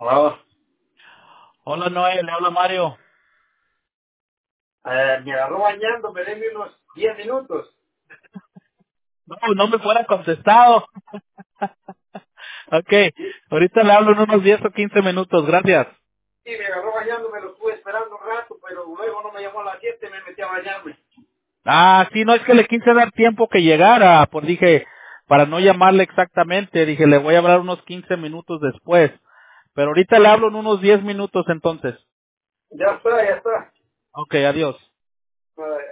Oh, Hola Noé, le habla Mario. me agarró bañando, me denme unos 10 minutos. No, no me fuera contestado. Ok, Sí, ahorita le hablo en unos 10 o 15 minutos, gracias. sí, me agarró bañando, me lo estuve esperando un rato, pero luego no me llamó a las 7, me metí a bañarme. Ah, sí, no es que le quise dar tiempo que llegara, pues dije, para no llamarle exactamente, dije, le voy a hablar unos 15 minutos después. Pero ahorita le hablo en unos 10 minutos entonces. Ya está, ya está. Ok, adiós.